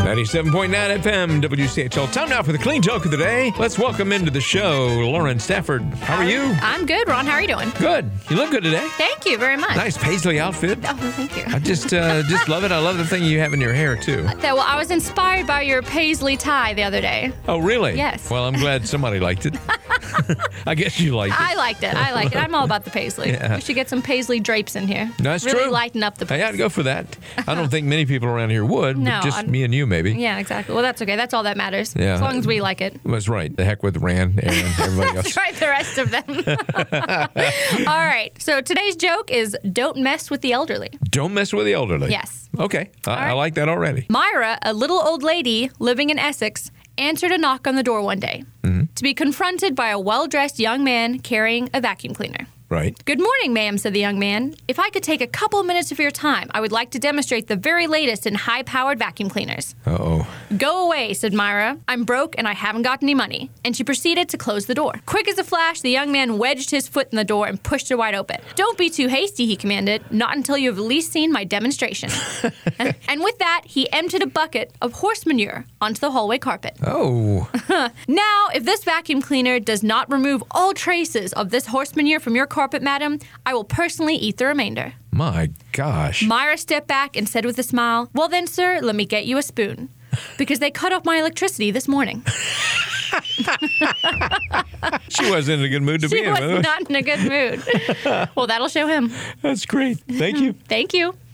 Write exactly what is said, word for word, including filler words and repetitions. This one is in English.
ninety-seven point nine F M, W C H L. Time now for the Clean Talk of the Day. Let's welcome into the show Lauren Stafford. How are you? I'm good, Ron. How are you doing? Good. You look good today. Thank you very much. Nice paisley outfit. Oh, thank you. I just uh, just love it. I love the thing you have in your hair, too. Okay, well, I was inspired by your paisley tie the other day. Oh, really? Yes. Well, I'm glad somebody liked it. I guess you liked it. I liked it. I like it. I'm all about the paisley. Yeah. We should get some paisley drapes in here. That's really true. lighten up the place. Hey, I'd go for that. I don't think many people around here would, No, but just I'm- me and you, maybe. Yeah, exactly. Well, that's okay. That's all that matters. Yeah. As long as we like it. That's right. The heck with Rand, Aaron, everybody else. That's right, the rest of them. All right. So today's joke is don't mess with the elderly. Don't mess with the elderly. Yes. Okay. I, right. I like that already. Myra, a little old lady living in Essex, answered a knock on the door one day to be confronted by a well-dressed young man carrying a vacuum cleaner. Right. Good morning, ma'am, said the young man. If I could take a couple of minutes of your time, I would like to demonstrate the very latest in high-powered vacuum cleaners. Uh-oh. Go away, said Myra. I'm broke and I haven't got any money. And she proceeded to close the door. Quick as a flash, the young man wedged his foot in the door and pushed it wide open. Don't be too hasty, he commanded. Not until you have at least seen my demonstration. And with that, he emptied a bucket of horse manure onto the hallway carpet. Oh. Now, if this vacuum cleaner does not remove all traces of this horse manure from your carpet, madam, I will personally eat the remainder. My gosh. Myra stepped back and said with a smile, well then, sir, let me get you a spoon. Because they cut off my electricity this morning. She wasn't in a good mood to She be in. was was not in a good mood. Well, that'll show him. That's great. Thank you. Thank you.